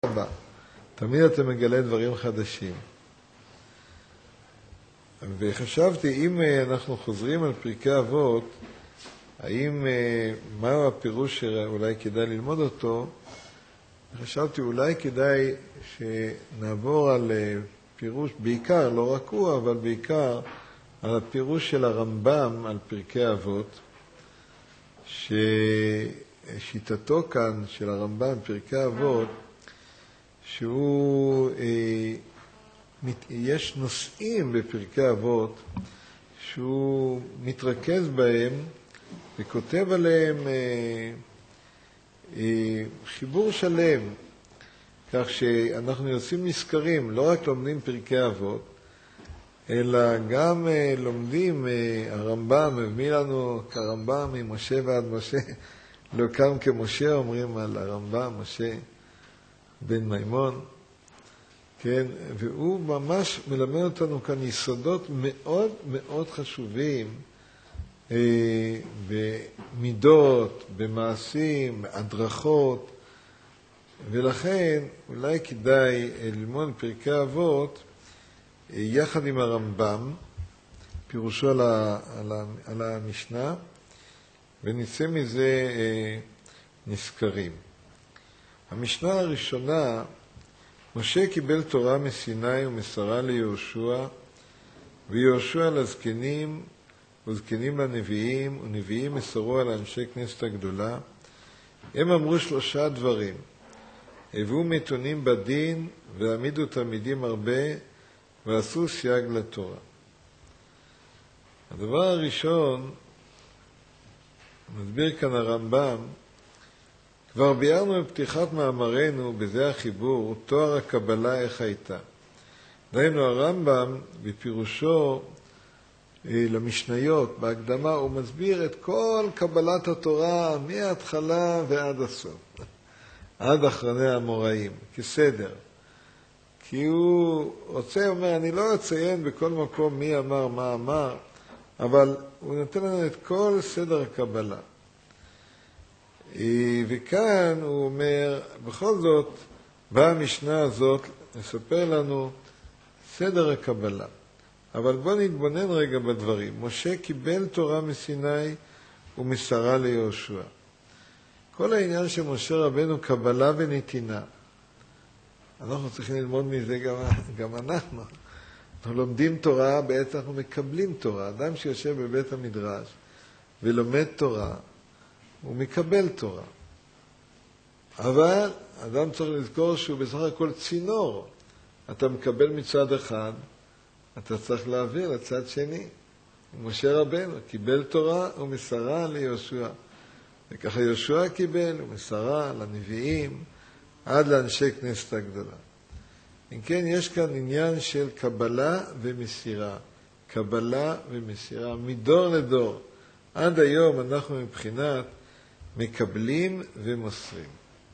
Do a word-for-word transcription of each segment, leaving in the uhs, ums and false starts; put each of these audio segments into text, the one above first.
הבא. תמיד אתה מגלה דברים חדשים. וחשבתי, אם אנחנו חוזרים על פרקי אבות, האם, מהו הפירוש שאולי כדאי ללמוד אותו? חשבתי, אולי כדאי שנעבור על פירוש, בעיקר, לא רק הוא, אבל בעיקר, על הפירוש של הרמב"ם על פרקי אבות, ששיטתו כאן של הרמב"ם, פרקי אבות, שהוא, אה, יש נושאים בפרקי אבות שהוא מתרכז בהם וכותב עליהם אה, אה, חיבור שלם, כך שאנחנו יוצאים נזכרים, לא רק לומדים פרקי אבות, אלא גם אה, לומדים, אה, הרמב"ם מביא לנו כרמב"ם ממשה ועד משה, לא קם כמשה אומרים על הרמב"ם, משה בן מימון, כן, והוא ממש מלמד אותנו כאן יסודות מאוד מאוד חשובים אה, במידות, במעשים, הדרכות, ולכן אולי כדאי ללמוד פרקי אבות אה, יחד עם הרמב"ם, פירושו על, ה, על, ה, על המשנה, ונצא מזה אה, נזכרים. המשנה הראשונה, משה קיבל תורה מסיני ומסרה ליהושע, ויהושע לזקנים וזקנים לנביאים, ונביאים מסרו על אנשי כנסת הגדולה. הם אמרו שלושה דברים, הביאו מתונים בדין והעמידו תלמידים הרבה, ועשו סייג לתורה. הדבר הראשון, מסביר כאן הרמב"ם, כבר ביארנו בפתיחת מאמרנו, בזה החיבור, תואר הקבלה איך הייתה. דהיינו הרמב"ם בפירושו למשניות, בהקדמה, הוא מסביר את כל קבלת התורה מההתחלה ועד הסוף, עד אחרוני המוראים, כסדר. כי הוא רוצה, אומר, אני לא אציין בכל מקום מי אמר, מה אמר, אבל הוא נותן לנו את כל סדר הקבלה. וכאן הוא אומר, בכל זאת, באה המשנה הזאת לספר לנו סדר הקבלה. אבל בואו נתבונן רגע בדברים. משה קיבל תורה מסיני ומסרה ליהושע. כל העניין של משה רבנו קבלה ונתינה. אנחנו צריכים ללמוד מזה גם, גם אנחנו. אנחנו לומדים תורה, בעצם אנחנו מקבלים תורה. אדם שיושב בבית המדרש ולומד תורה, הוא מקבל תורה. אבל אדם צריך לזכור שהוא בסך הכל צינור. אתה מקבל מצד אחד, אתה צריך להעביר לצד שני. משה רבנו קיבל תורה ומסרה ליהושע. וככה יהושע קיבל ומסרה לנביאים עד לאנשי כנסת הגדולה. אם כן, יש כאן עניין של קבלה ומסירה. קבלה ומסירה, מדור לדור. עד היום אנחנו מבחינת מקבלים ומוסרים.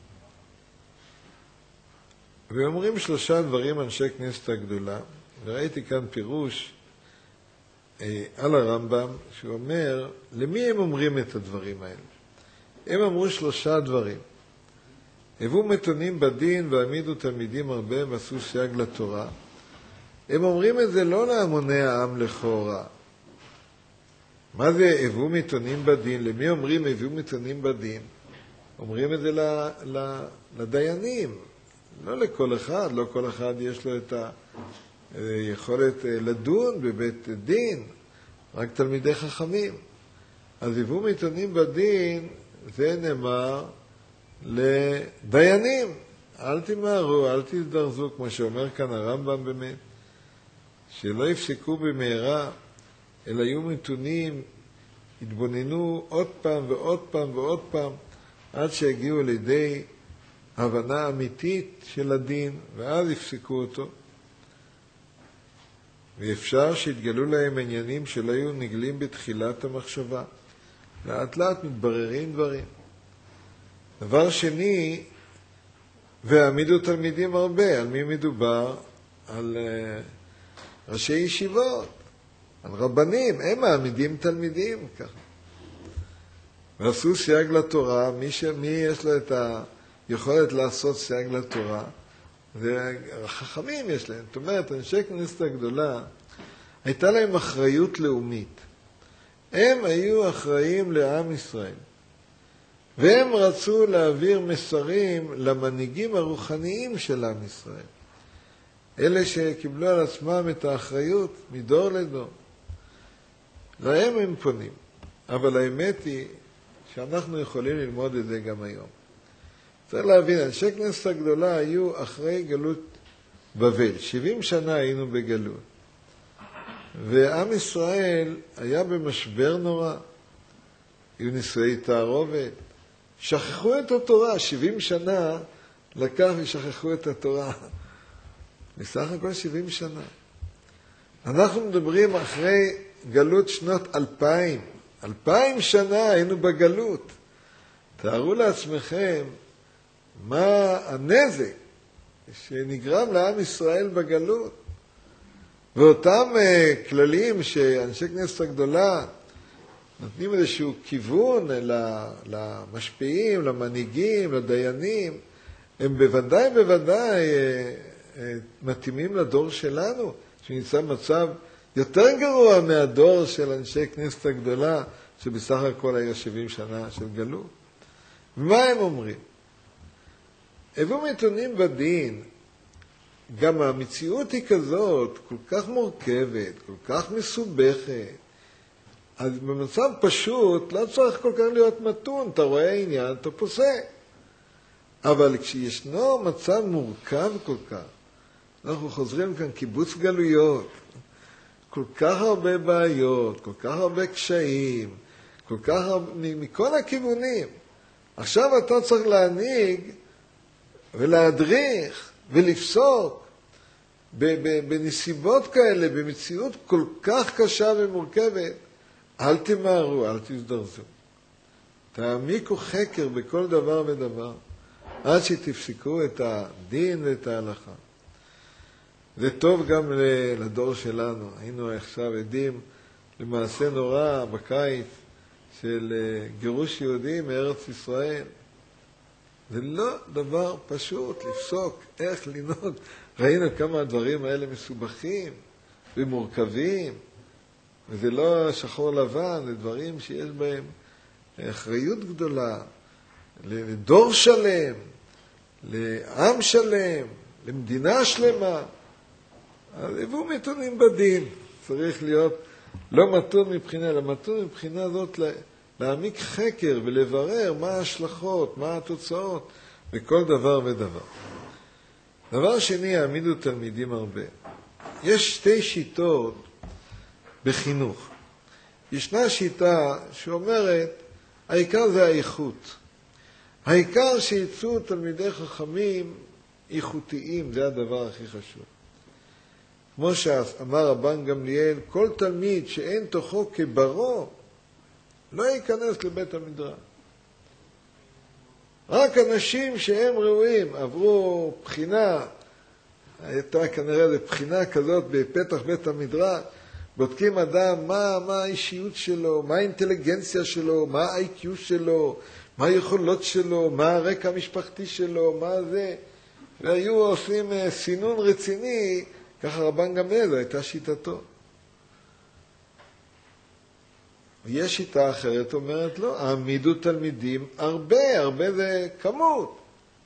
ואומרים שלושה דברים אנשי כנסת הגדולה, וראיתי כאן פירוש אה, על הרמב"ם, שהוא אומר, למי הם אומרים את הדברים האלה? הם אמרו שלושה דברים. הביאו מתונים בדין והעמידו תלמידים הרבה ועשו סייג לתורה. הם אומרים את זה לא להמוני העם לכאורה. מה זה הביאו מתונים בדין? למי אומרים הביאו מתונים בדין? אומרים את זה ל, ל, לדיינים, לא לכל אחד, לא כל אחד יש לו את היכולת לדון בבית דין, רק תלמידי חכמים. אז הביאו מתונים בדין, זה נאמר לדיינים. אל תמהרו, אל תזדרזו, כמו שאומר כאן הרמב"ם באמת, שלא יפסקו במהרה, אלא יהיו מתונים, התבוננו עוד פעם ועוד פעם ועוד פעם, עד שהגיעו לידי הבנה אמיתית של הדין, ואז יפסקו אותו. ואפשר שהתגלו להם עניינים שלא היו נגלים בתחילת המחשבה. לאט לאט מתבררים דברים. דבר שני, והעמידו תלמידים הרבה. על מי מדובר? על uh, ראשי ישיבות. על רבנים, הם מעמידים תלמידים ככה. ועשו סייג לתורה, מי, ש... מי יש לו את יכולת לעשות סייג לתורה, והחכמים יש להם. זאת אומרת, אנשי כנסת הגדולה, הייתה להם אחריות לאומית. הם היו אחראים לעם ישראל. והם רצו להעביר מסרים למנהיגים הרוחניים של עם ישראל. אלה שקיבלו על עצמם את האחריות מדור לדור. להם הם פונים. אבל האמת היא שאנחנו יכולים ללמוד את זה גם היום. צריך להבין, אנשי כנסת הגדולה היו אחרי גלות בבל. שבעים שנה היינו בגלות. ועם ישראל היה במשבר נורא. היו נישואי תערובת. שכחו את התורה. שבעים שנה לקח ושכחו את התורה. בסך הכל שבעים שנה. אנחנו מדברים אחרי גלות שנות אלפיים. אלפיים שנה היינו בגלות. תארו לעצמכם מה הנזק שנגרם לעם ישראל בגלות. ואותם uh, כללים שאנשי כנסת הגדולה נותנים איזשהו כיוון למשפיעים, למנהיגים, לדיינים, הם בוודאי בוודאי uh, uh, מתאימים לדור שלנו, שנמצא מצב יותר גרוע מהדור של אנשי כנסת הגדולה, שבסך הכל היה שבעים שנה של גלות. ומה הם אומרים? הביאו מתונים בדין, גם המציאות היא כזאת, כל כך מורכבת, כל כך מסובכת. אז במצב פשוט לא צריך כל כך להיות מתון, אתה רואה עניין, אתה פוסק. אבל כשישנו מצב מורכב כל כך, אנחנו חוזרים כאן קיבוץ גלויות, כל כך הרבה בעיות, כל כך הרבה קשיים, כל כך הרבה, מכל הכיוונים. עכשיו אתה צריך להנהיג ולהדריך ולפסוק בנסיבות כאלה, במציאות כל כך קשה ומורכבת. אל תמהרו, אל תזדרזו. תעמיקו חקר בכל דבר ודבר, עד שתפסיקו את הדין ואת ההלכה. זה טוב גם לדור שלנו. היינו עכשיו עדים למעשה נורא בקיץ של גירוש יהודים מארץ ישראל. זה לא דבר פשוט לפסוק איך לנהוג. ראינו כמה הדברים האלה מסובכים ומורכבים, וזה לא שחור לבן, זה דברים שיש בהם אחריות גדולה, לדור שלם, לעם שלם, למדינה שלמה. אז הביאו מתונים בדין. צריך להיות לא מתון מבחינה, אלא מתון מבחינה זאת להעמיק חקר ולברר מה ההשלכות, מה התוצאות, בכל דבר ודבר. דבר שני, העמידו תלמידים הרבה. יש שתי שיטות בחינוך. ישנה שיטה שאומרת, העיקר זה האיכות. העיקר שיצאו תלמידי חכמים איכותיים, זה הדבר הכי חשוב. כמו שאמר רבן גמליאל, כל תלמיד שאין תוכו כברו, לא ייכנס לבית המדרש. רק אנשים שהם ראויים, עברו בחינה, הייתה כנראה לבחינה כזאת בפתח בית המדרש, בודקים אדם מה, מה האישיות שלו, מה האינטליגנציה שלו, מה ה-איי קיו שלו, מה היכולות שלו, מה הרקע המשפחתי שלו, מה זה. והיו עושים סינון רציני, ככה רבן גמליאל, הייתה שיטתו. יש שיטה אחרת אומרת לא, העמידו תלמידים הרבה, הרבה זה כמות.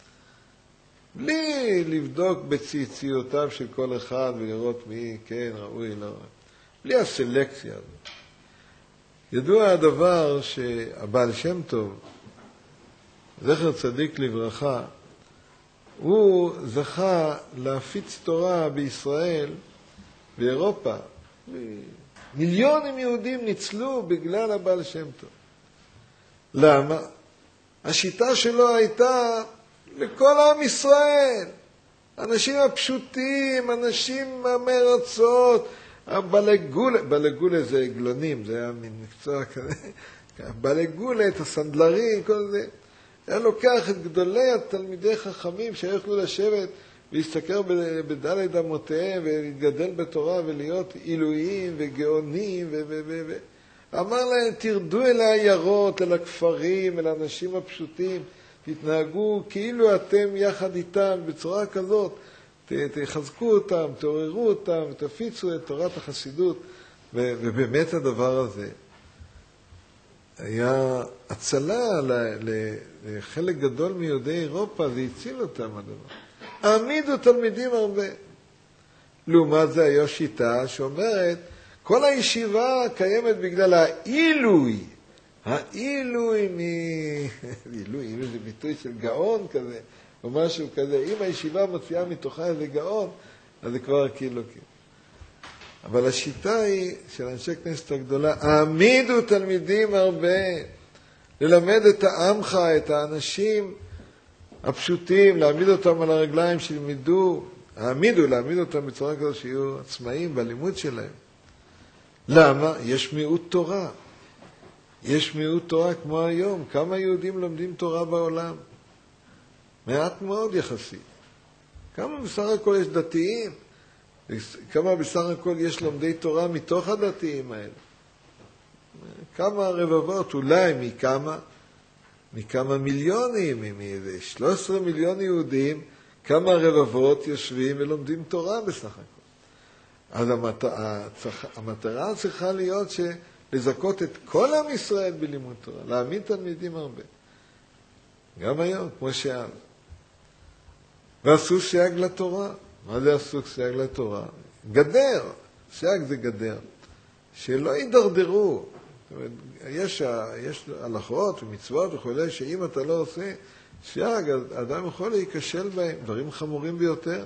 בלי לבדוק בציציותיו של כל אחד ולראות מי כן ראוי, לא. בלי הסלקציה הזאת. ידוע הדבר שהבעל שם טוב, זכר צדיק לברכה, הוא זכה להפיץ תורה בישראל, באירופה. מיליונים יהודים ניצלו בגלל הבעל שם טוב. למה? השיטה שלו הייתה לכל עם ישראל. אנשים הפשוטים, אנשים המרצות, הבלגולה, בלגולה זה עגלונים, זה היה מין מקצוע כזה. בלגולה, את הסנדלרים, כל זה. היה לוקח את גדולי התלמידי חכמים שיכלו לשבת להסתכל בדלת אמותיהם ולהתגדל בתורה ולהיות עילויים וגאונים ו... ו... ו... ו... אמר להם, תרדו אל העיירות, אל הכפרים, אל האנשים הפשוטים, תתנהגו כאילו אתם יחד איתם בצורה כזאת, תחזקו אותם, תעוררו אותם, תפיצו את תורת החסידות, ובאמת הדבר הזה היה הצלה לחלק גדול מיהודי אירופה, זה הציל אותם הדבר. העמידו תלמידים הרבה. לעומת זה היה שיטה שאומרת, כל הישיבה קיימת בגלל העילוי. העילוי מ... עילוי, עילוי זה ביטוי של גאון כזה, או משהו כזה. אם הישיבה מוציאה מתוכה איזה גאון, אז זה כבר כאילו כאילו. אבל השיטה היא של אנשי כנסת הגדולה, העמידו תלמידים הרבה, ללמד את העמך, את האנשים הפשוטים, להעמיד אותם על הרגליים שילמדו, העמידו, להעמיד אותם בצורה כזו שיהיו עצמאים בלימוד שלהם. למה? יש מיעוט תורה. יש מיעוט תורה כמו היום. כמה יהודים לומדים תורה בעולם? מעט מאוד יחסית. כמה בסך הכל יש דתיים? כמה בסך הכל יש לומדי תורה מתוך הדתיים האלה? כמה רבבות, אולי מכמה? מכמה מיליונים, מאיזה שלושה עשר מיליון יהודים, כמה רבבות יושבים ולומדים תורה בסך הכל. אז המטרה, המטרה צריכה להיות לזכות את כל עם ישראל בלימוד תורה, להעמיד תלמידים הרבה. גם היום, כמו שאז. ועשו סייג לתורה. מה זה עשו סייג לתורה? גדר. סייג זה גדר. שלא יידרדרו. זאת אומרת, יש, יש הלכות ומצוות וכו', שאם אתה לא עושה סייג, האדם יכול להיכשל בהם, דברים חמורים ביותר.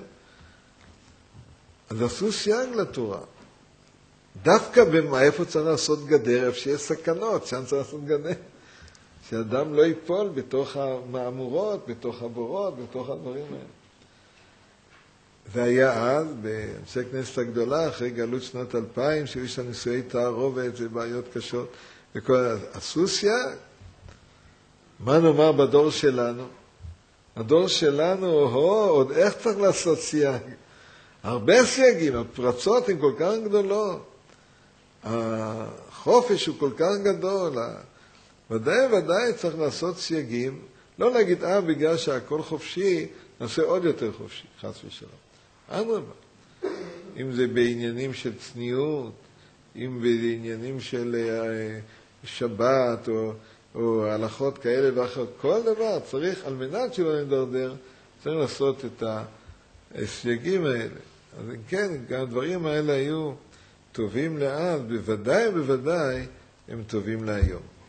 אז עשו סייג לתורה. דווקא במה, איפה צריך לעשות גדר, איפה שיש סכנות, שם צריך לעשות גדר. שאדם לא ייפול בתוך המאמורות, בתוך הבורות, בתוך הדברים האלה. זה היה אז, באנשי כנסת הגדולה, אחרי גלות שנת אלפיים, שהיו שם נישואי תערובת ובעיות קשות. וכל... עשו סייג. מה נאמר בדור שלנו? הדור שלנו, הו, עוד איך צריך לעשות סייג? הרבה סייגים, הפרצות הן כל כך גדולות. החופש הוא כל כך גדול. ודאי ודאי צריך לעשות סייגים. לא להגיד, אה, בגלל שהכל חופשי, נעשה עוד יותר חופשי, חס ושלום. אדרבה. אם זה בעניינים של צניעות, אם בעניינים של שבת או, או הלכות כאלה ואחרות, כל דבר צריך, על מנת שלא נדרדר, צריך לעשות את הסייגים האלה. אז כן, גם הדברים האלה היו טובים לאז, בוודאי ובוודאי הם טובים להיום.